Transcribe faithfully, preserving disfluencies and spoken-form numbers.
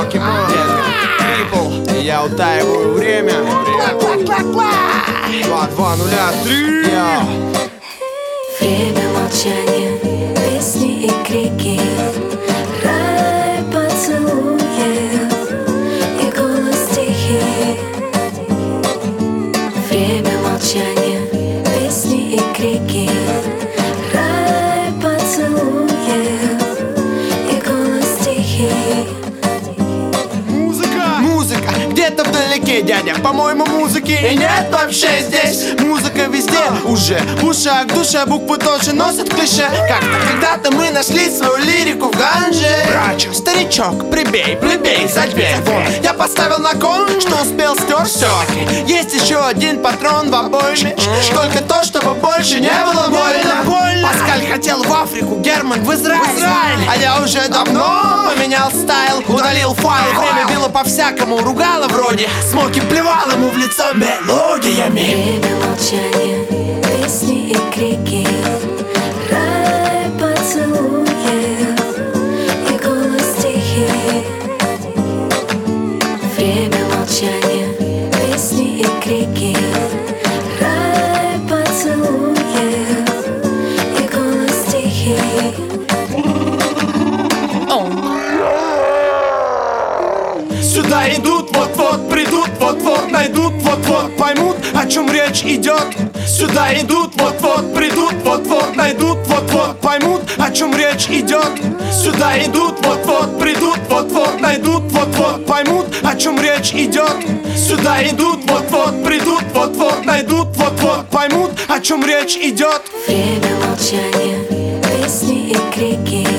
покемон. Трипл, и я утаиваю время. Два, два, нуля, три. Время молчания, песни и крики, рай поцелуев и голос тихий. Время молчания, песни и крики, рай поцелуев и голос тихий. Музыка, музыка, где-то вдалеке, дядя. По-моему, музыки и нет вообще здесь. Музыка везде, уже в ушах, в душе буквы тоже носят клише. Как-то когда-то мы нашли свою лирику в ганже. Брачо, старичок, прибей, плебей, за дверь. Вон, я поставил на кон, что успел стер все. Есть еще один патрон в обойме, только то, чтобы больше не было больно. Паскаль хотел в Африку, Герман в Израиль, а я уже давно поменял стайл. Удалил файл, время било по-всякому, ругало вроде. Смоки плевал ему в лицо мелодиями. Время молчания, песни и крики, рай поцелуев и голос тихий. Время молчания, песни и крики, рай поцелуев и голос тихий. Сюда идут, вот-вот придут, вот-вот найдут, вот-вот поймут, о чем речь идет. Сюда идут, вот-вот придут, вот-вот найдут, вот-вот поймут, о чем речь идет. Сюда идут, вот-вот придут, вот-вот найдут, вот-вот поймут, о чем речь идет. Сюда идут, вот-вот придут, вот-вот найдут, вот-вот поймут, о чем речь идет. Время молчания, песни и крики,